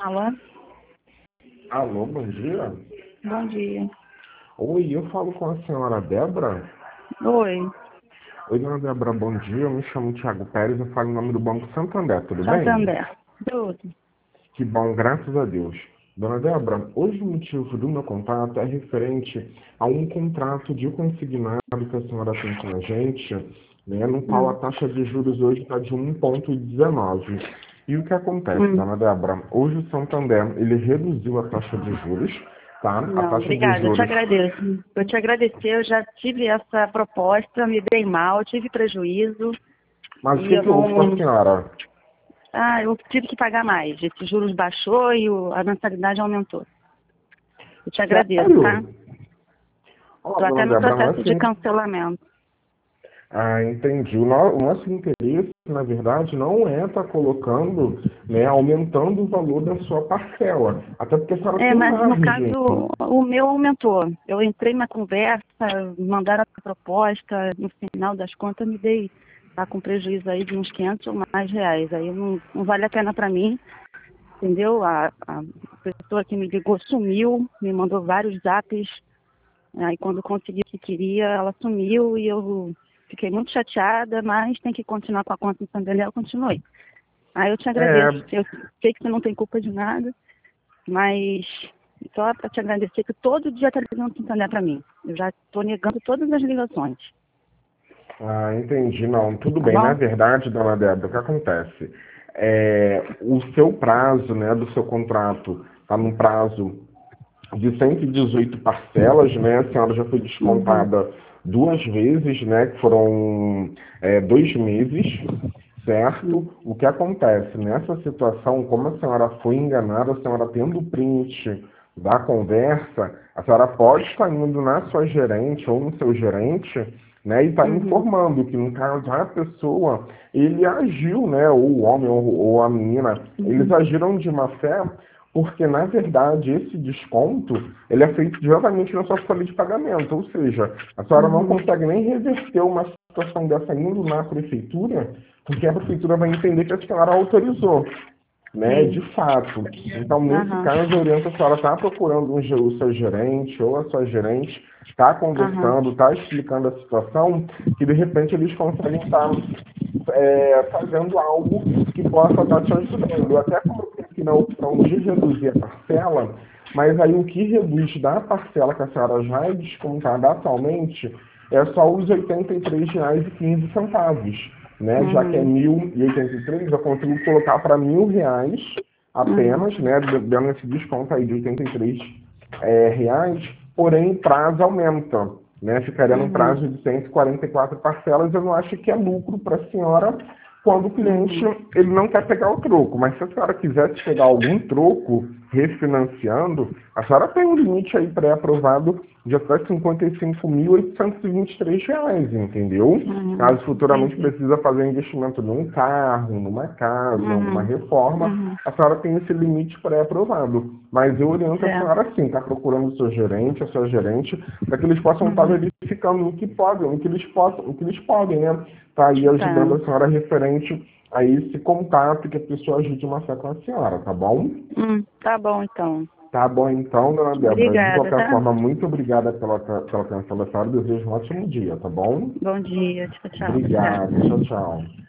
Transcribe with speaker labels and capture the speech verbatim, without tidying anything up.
Speaker 1: fala.
Speaker 2: Alô, bom dia.
Speaker 1: Bom dia.
Speaker 2: Oi, eu falo com a senhora Débora.
Speaker 1: Oi,
Speaker 2: Oi, dona Débora, bom dia. Eu me chamo Thiago Pérez, eu falo em nome do Banco Santander, tudo bem?
Speaker 1: Santander. Tudo.
Speaker 2: Que bom, graças a Deus. Dona Débora, hoje o motivo do meu contato é referente a um contrato de consignado que a senhora tem com a gente, né, no qual a
Speaker 1: Hum,
Speaker 2: taxa de juros hoje está de um vírgula dezenove. E o que acontece,
Speaker 1: hum.
Speaker 2: dona Débora? Hoje o Santander, ele reduziu a taxa de juros, tá? A
Speaker 1: Não,
Speaker 2: taxa de
Speaker 1: obrigada, eu te
Speaker 2: juros.
Speaker 1: agradeço. Eu te agradecer, eu já tive essa proposta, me dei mal, tive prejuízo
Speaker 2: Mas o
Speaker 1: e
Speaker 2: que
Speaker 1: eu
Speaker 2: que houve com a
Speaker 1: não.
Speaker 2: senhora?
Speaker 1: Ah, eu tive que pagar mais. Esses juros baixou e o- a mensalidade aumentou. Eu te agradeço, tá?
Speaker 2: Sério? Ó,
Speaker 1: Estou até
Speaker 2: dona
Speaker 1: no
Speaker 2: Débora,
Speaker 1: processo
Speaker 2: nosso,
Speaker 1: de
Speaker 2: in-
Speaker 1: cancelamento.
Speaker 2: ah, entendi. O, no- o nosso interesse, na verdade, não é estar colocando, né, aumentando o valor da sua parcela. Até porque a senhora
Speaker 1: É,
Speaker 2: tem
Speaker 1: mas no
Speaker 2: margem.
Speaker 1: caso, o meu aumentou. Eu entrei na conversa, mandaram a proposta, no final das contas me dei, tá com prejuízo aí de uns quinhentos ou mais reais. Aí não, não vale a pena para mim, entendeu? A, a pessoa que me ligou sumiu, me mandou vários zaps. Aí quando eu consegui o que queria, ela sumiu e eu fiquei muito chateada, mas tem que continuar com a conta em Santander, eu continuei. Aí eu te agradeço.
Speaker 2: É,
Speaker 1: Eu sei que você não tem culpa de nada. Mas só para te agradecer que todo dia está ligando o Santander para mim. Eu já estou negando todas as ligações,
Speaker 2: ah, entendi. Não, tudo
Speaker 1: tá
Speaker 2: bem. Na
Speaker 1: bom?
Speaker 2: verdade, dona Débora, o que acontece? É, o seu prazo, né, do seu contrato está num prazo de cento e dezoito parcelas, né? A senhora já foi
Speaker 1: Uhum,
Speaker 2: descontada duas vezes, né? Que foram é, dois meses, certo?
Speaker 1: uhum,
Speaker 2: O que acontece nessa situação, como a senhora foi enganada, a senhora tendo o print da conversa, a senhora pode estar indo na sua gerente ou no seu gerente, né, e está
Speaker 1: uhum,
Speaker 2: informando que no caso a pessoa, ele agiu, né, ou o homem ou, ou a menina, eles
Speaker 1: uhum,
Speaker 2: agiram de má fé porque, na verdade, esse desconto ele é feito diretamente na sua folha de pagamento. Ou seja, a senhora não
Speaker 1: uhum.
Speaker 2: consegue nem reverter uma situação dessa indo na prefeitura, porque a prefeitura vai entender que a senhora autorizou, né, de
Speaker 1: Sim.
Speaker 2: fato. Então, nesse
Speaker 1: Aham,
Speaker 2: caso, eu oriento a senhora está procurando um, ge- o seu gerente ou a sua gerente, está
Speaker 1: aham,
Speaker 2: conversando, está explicando a situação, que de repente eles conseguem estar é, fazendo algo que possa estar te ajudando. Eu até coloquei aqui na opção de reduzir a parcela, mas aí o que reduz da parcela que a senhora já é descontada atualmente é só os oitenta e três reais e quinze centavos, né? Já que é
Speaker 1: uhum,
Speaker 2: mil e oitenta e três, eu consigo colocar para mil reais
Speaker 1: uhum,
Speaker 2: apenas, né? Dando esse desconto aí de oitenta e três é, reais, porém o prazo aumenta, né? Ficaria no
Speaker 1: uhum,
Speaker 2: prazo de cento e quarenta e quatro parcelas. Eu não acho que é lucro para a senhora quando o cliente
Speaker 1: uhum.
Speaker 2: ele não quer pegar o troco. Mas se a senhora quisesse pegar algum troco refinanciando, a senhora tem um limite aí pré-aprovado de até cinquenta e cinco mil oitocentos e vinte e três reais, entendeu?
Speaker 1: Uhum.
Speaker 2: Caso futuramente
Speaker 1: Entendi.
Speaker 2: precisa fazer investimento num carro, numa casa, em alguma
Speaker 1: Uhum,
Speaker 2: reforma,
Speaker 1: uhum.
Speaker 2: a senhora tem esse limite pré-aprovado. Mas eu oriento a
Speaker 1: Certo.
Speaker 2: senhora sim, está procurando o seu gerente, a sua gerente, para que eles possam estar
Speaker 1: Uhum.
Speaker 2: verificando o que podem, o que eles possam, o que eles podem, né? Tá aí
Speaker 1: Tá.
Speaker 2: ajudando a senhora referente a esse contato que a pessoa ajude uma fé com a senhora, tá bom?
Speaker 1: Hum, tá bom, então.
Speaker 2: Tá bom então, dona Débora. De
Speaker 1: Obrigada,
Speaker 2: qualquer
Speaker 1: tá?
Speaker 2: forma, muito obrigada pela, pela atenção da senhora. Desejo um ótimo dia, tá bom?
Speaker 1: Bom dia. Tchau, tchau. Obrigada.
Speaker 2: Obrigado. Tchau, tchau.